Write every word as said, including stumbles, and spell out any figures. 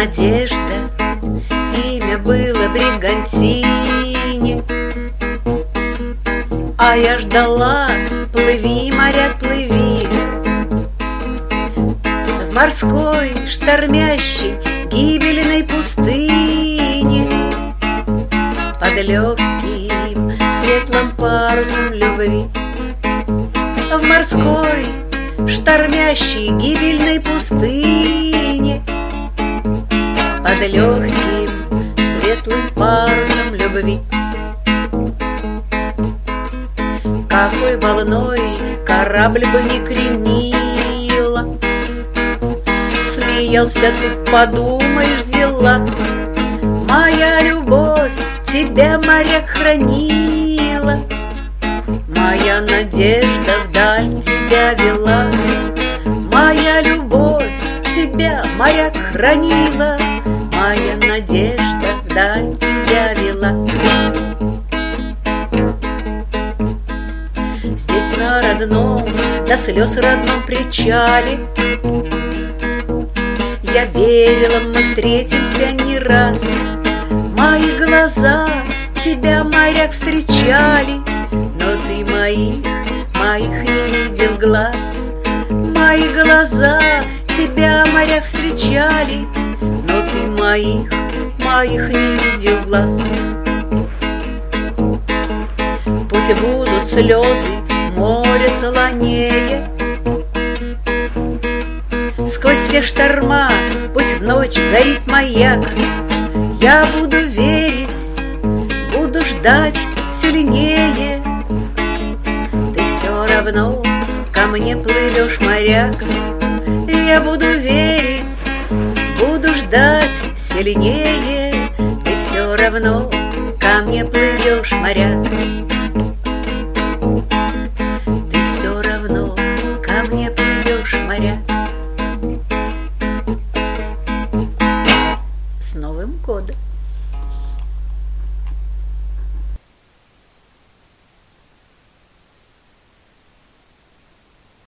Надежда, имя было Бригантине, а я ждала, плыви, моряк, плыви. В морской, штормящей, гибельной пустыне, под легким, светлым парусом любви. В морской, штормящей, гибельной пустыне, под легким, светлым парусом любви. Какой волной корабль бы не кренила, смеялся ты, подумаешь, дела. Моя любовь тебя, моряк, хранила, моя надежда вдаль тебя вела. Моя любовь тебя, моряк, хранила, моя надежда вдаль тебя вела. Здесь на родном, до слез родном причале я верила, мы встретимся не раз. Мои глаза тебя, моряк, встречали, но ты моих, моих не видел глаз. Мои глаза тебя, моряк, встречали, но ты моих, моих не видел глаз. Пусть будут слезы, море солонее, сквозь все шторма пусть в ночь горит маяк. Я буду верить, буду ждать сильнее. Ты все равно ко мне плывешь, моряк. Я буду верить, буду ждать сильнее. Ты все равно ко мне плывешь, моряк.